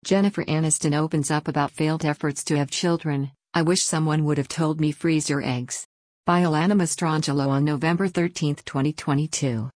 Jennifer Aniston opens up about failed efforts to have children. I wish someone would have told me freeze your eggs. By Alana Mastrangelo on November 13, 2022.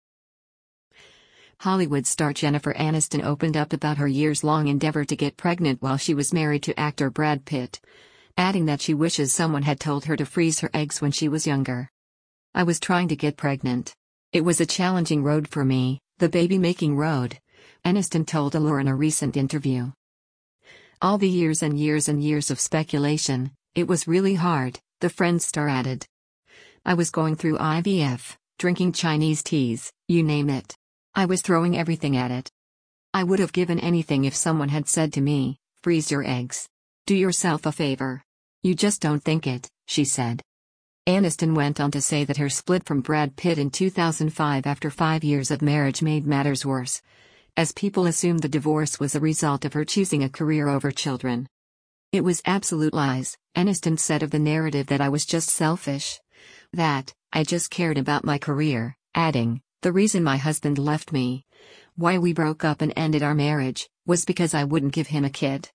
Hollywood star Jennifer Aniston opened up about her years-long endeavor to get pregnant while she was married to actor Brad Pitt, adding that she wishes someone had told her to freeze her eggs when she was younger. I was trying to get pregnant. It was a challenging road for me, the baby-making road, Aniston told Allure in a recent interview. All the years and years and years of speculation, it was really hard, the Friends star added. I was going through IVF, drinking Chinese teas, you name it. I was throwing everything at it. I would have given anything if someone had said to me, freeze your eggs. Do yourself a favor. You just don't think it, she said. Aniston went on to say that her split from Brad Pitt in 2005 after 5 years of marriage made matters worse, as people assumed the divorce was a result of her choosing a career over children. It was absolute lies, Aniston said of the narrative that I was just selfish. That, I just cared about my career, adding, the reason my husband left me, why we broke up and ended our marriage, was because I wouldn't give him a kid.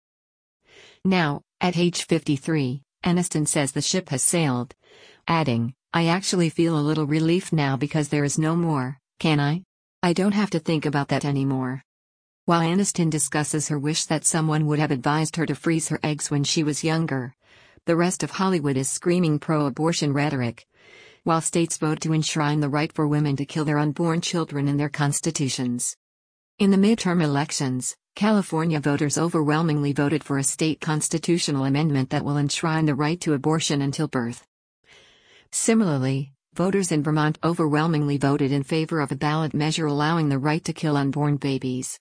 Now, at age 53, Aniston says the ship has sailed, adding, I actually feel a little relief now because there is no more, can I? I don't have to think about that anymore. While Aniston discusses her wish that someone would have advised her to freeze her eggs when she was younger, the rest of Hollywood is screaming pro-abortion rhetoric, while states vote to enshrine the right for women to kill their unborn children in their constitutions. In the midterm elections, California voters overwhelmingly voted for a state constitutional amendment that will enshrine the right to abortion until birth. Similarly, voters in Vermont overwhelmingly voted in favor of a ballot measure allowing the right to kill unborn babies.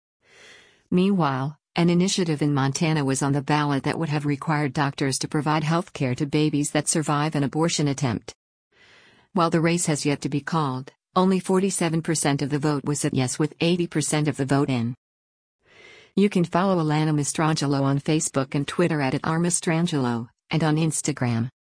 Meanwhile, an initiative in Montana was on the ballot that would have required doctors to provide health care to babies that survive an abortion attempt. While the race has yet to be called, only 47% of the vote was at yes with 80% of the vote in. You can follow Alana Mastrangelo on Facebook and Twitter at @rmastrangelo, and on Instagram.